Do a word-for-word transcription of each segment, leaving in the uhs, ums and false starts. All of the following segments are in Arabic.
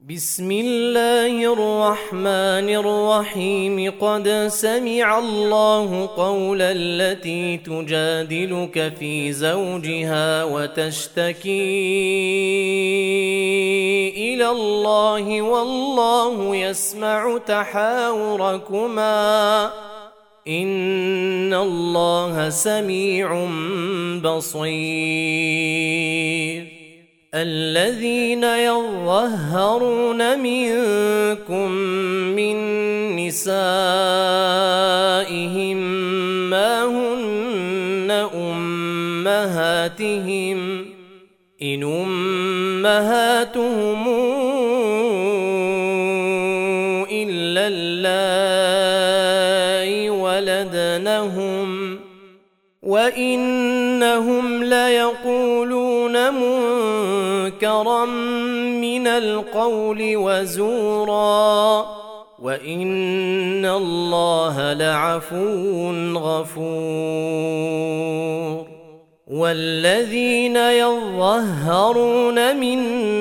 بسم الله الرحمن الرحيم. قد سمع الله قول التي تجادلك في زوجها وتشتكي إلى الله والله يسمع تحاوركما إن الله سميع بصير. الذين يظهرون منكم من نسائهم ما هن أمهاتهم إن أمهاتهم إلا اللائي ولدنهم وإنهم ليقولون منكرا من القول وزورا وإن الله لعفو غفور. والذين يظهرون من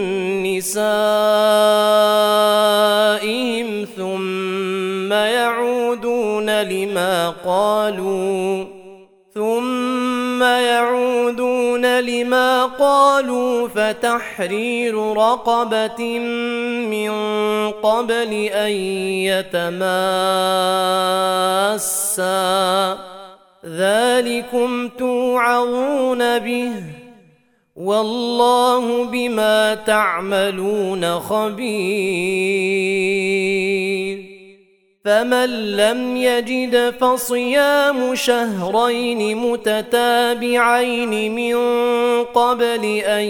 نسائهم ثم يعودون لما قالوا ثم يعودون لما قالوا فتحرير رقبة من قبل أن يتماسا ذلكم توعظون به والله بما تعملون خبير. فمن لم يجد فصيام شهرين متتابعين من قبل أن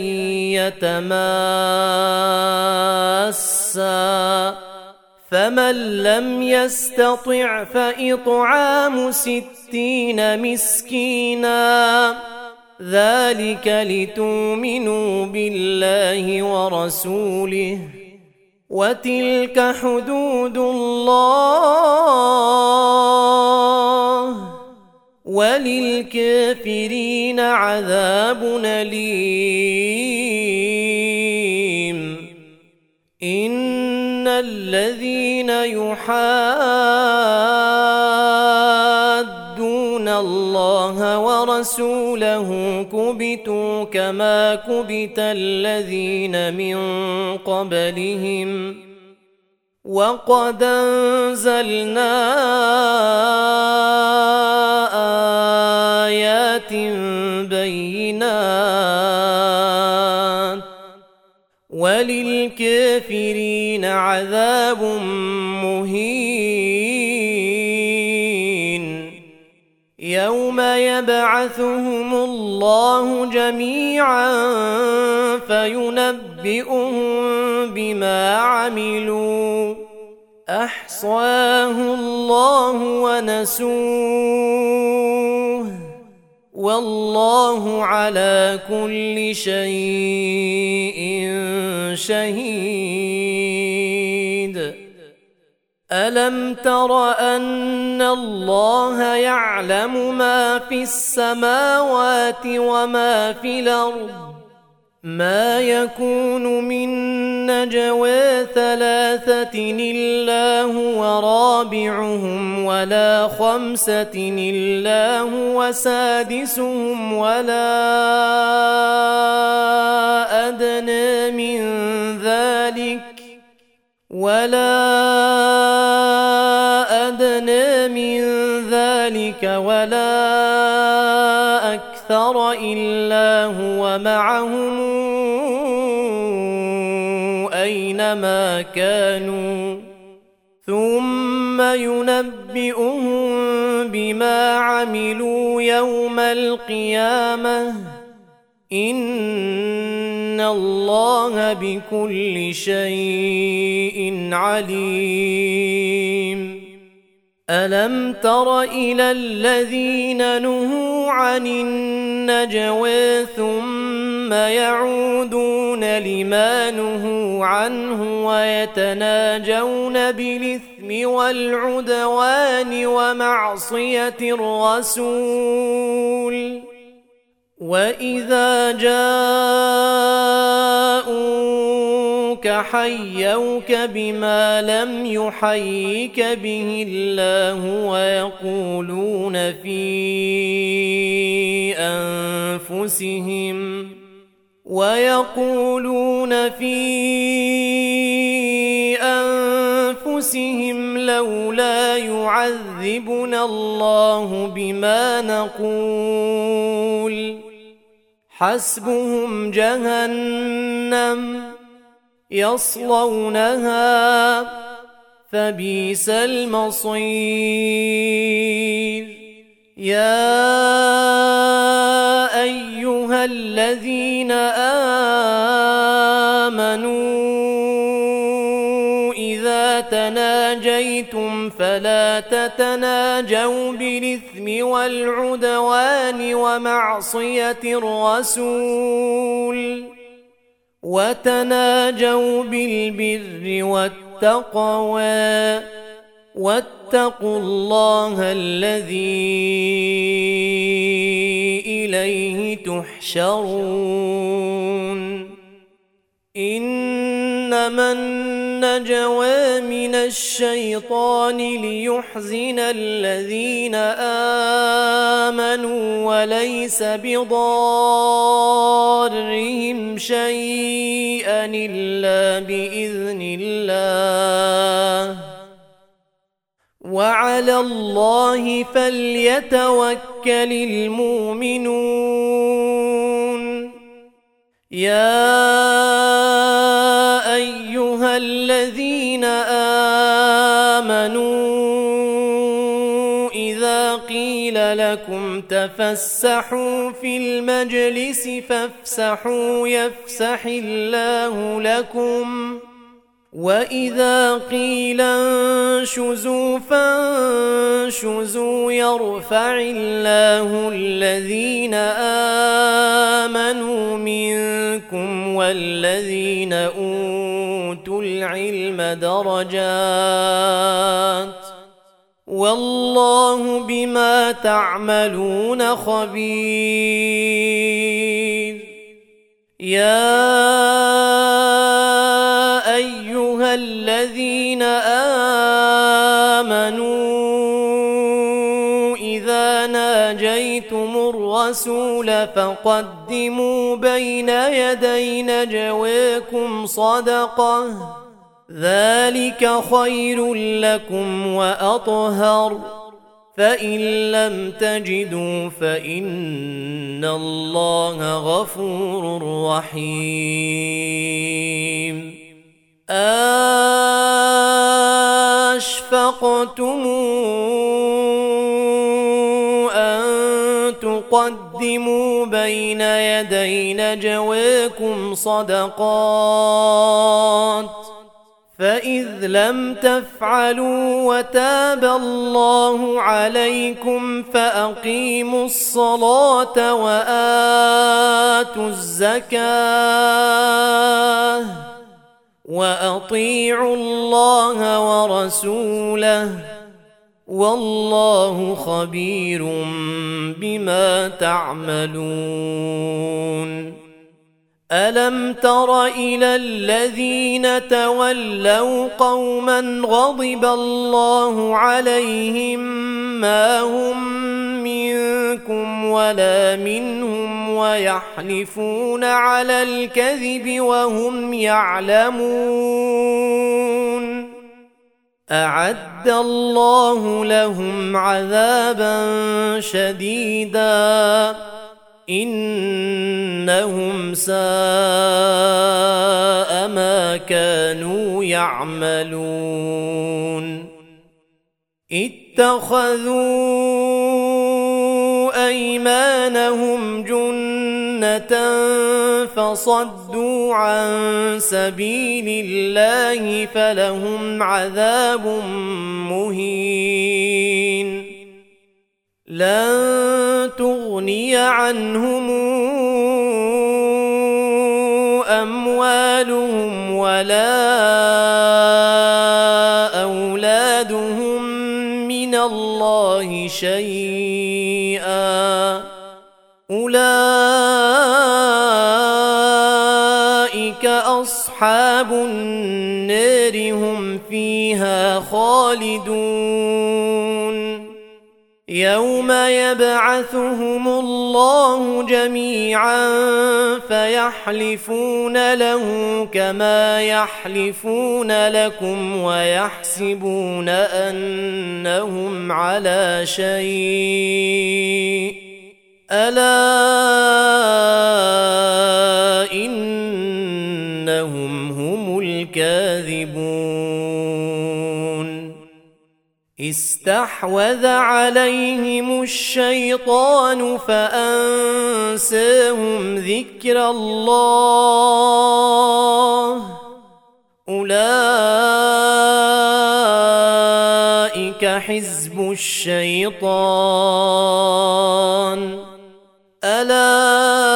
يتماسا فمن لم يستطع فإطعام ستين مسكينا ذلك لتؤمنوا بالله ورسوله وتلك حدود الله وللكافرين عذاب أليم. إن الذين يحادون الله ورسوله كبتوا كما كبت الذين من قبلهم وقد أنزلنا آيات بينات وللكافرين عذاب مهين. يوم يبعثهم الله جميعا فينبئهم بما عملوا أحصاه الله ونسوه والله على كل شيء شهيد. ألم تر أن الله يعلم ما في السماوات وما في الأرض ما يكون من نجوى ثلاثة إلا هو رابعهم ولا خمسة إلا هو سادسهم ولا أدنى من ذلك ولا أدنى من ذلك ولا أكثر إلا هو معهم أينما كانوا ثم ينبئهم بما عملوا يوم القيامة إن الله بكل شيء عليم. ألم تر إلى الذين نهوا عن النجوى ثم يعودون لما نهوا عنه ويتناجون بالإثم والعدوان ومعصية الرسول وإذا جاءوا حيوك حيوك بما لم يحيك به الله ويقولون في أنفسهم ويقولون في أنفسهم لولا يعذبنا الله بما نقول حسبهم جهنم يصلونها فبئس المصير. يا أيها الذين آمنوا إذا تناجيتم فلا تتناجوا بالإثم والعدوان ومعصية الرسول وتناجوا بالبر والتقوى واتقوا الله الذي إليه تحشرون. إنما النجوى من الشيطان ليحزن الذين آمنوا وليس بضارهم شيئا إلا بإذن الله وعلى الله فليتوكل المؤمنون. يا أيها الذين آمنوا إذا قيل لكم تفسحوا في المجلس فافسحوا يفسح الله لكم وإذا قيل انشزوا فانشزوا يرفع الله الذين آمنوا منكم والذين أوتوا العلم درجات والله بما تعملون خبير. يا أيها الذين آمنوا إذا ناجيتم الرسول فقدموا بين يدي نجواكم صدقة ذلك خير لكم وأطهر فإن لم تجدوا فإن الله غفور رحيم. أشفقتم أن تقدموا بين يدي نجواكم صدقات فإذ لم تفعلوا وتاب الله عليكم فأقيموا الصلاة وآتوا الزكاة وأطيعوا الله ورسوله والله خبير بما تعملون. ألم تر إلى الذين تولوا قوما غضب الله عليهم ما هم منكم ولا منهم ويحلفون على الكذب وهم يعلمون أعد الله لهم عذابا شديدا إنهم ساء ما كانوا يعملون. اتخذوا أيمانهم جنة فصدوا عن سبيل الله فلهم عذاب مهين. لن تغني عنهم أموالهم ولا أولادهم من الله شيئا أولئك أصحاب أصحاب النار هم فيها خالدون يوم يبعثهم الله جميعا فيحلفون له كما يحلفون لكم ويحسبون أنهم على شيء ألا إنهم هم الكاذبون استحوذ عليهم الشيطان فأنساهم ذكر الله أولئك حزب الشيطان ألا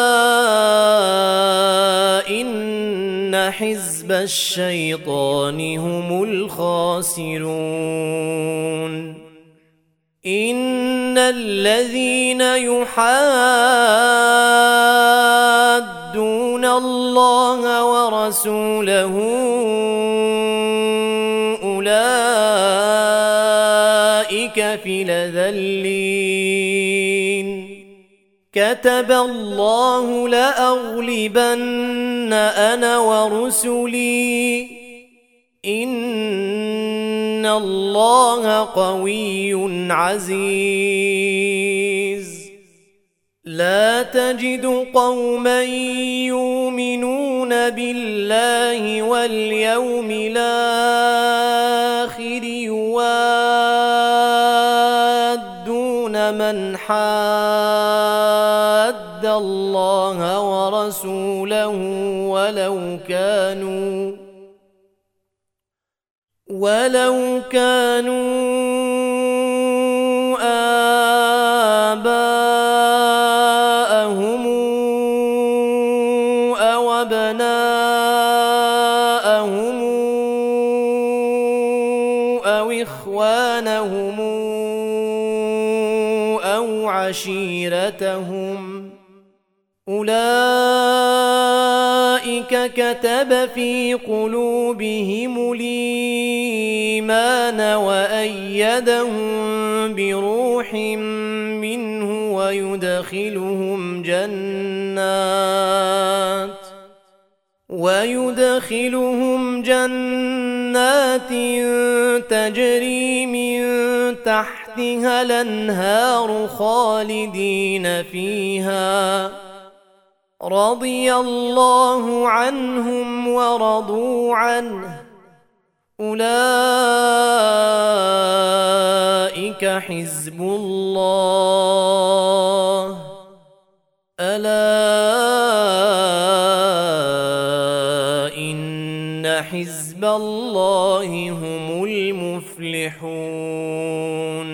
إن حزب الشيطان هم الخاسرون إن الذين يحادون الله ورسوله أولئك في الأذلين كتب الله لأغلبن أنا ورسلي إن الله قوي عزيز لا تجد قوما يؤمنون بالله واليوم الآخر يوادون من حاد الله ورسوله ولو كانوا ولو كانوا آباءهم أو أبناءهم أو إخوانهم أو عشيرتهم أولئك كتب في قلوبهم الإيمان وأيدهم بروح منه ويدخلهم جنات ويدخلهم جنات تجري من تحتها الأنهار خالدين فيها رضي الله عنهم ورضوا عنه أولئك حزب الله ألا إن حزب الله هم المفلحون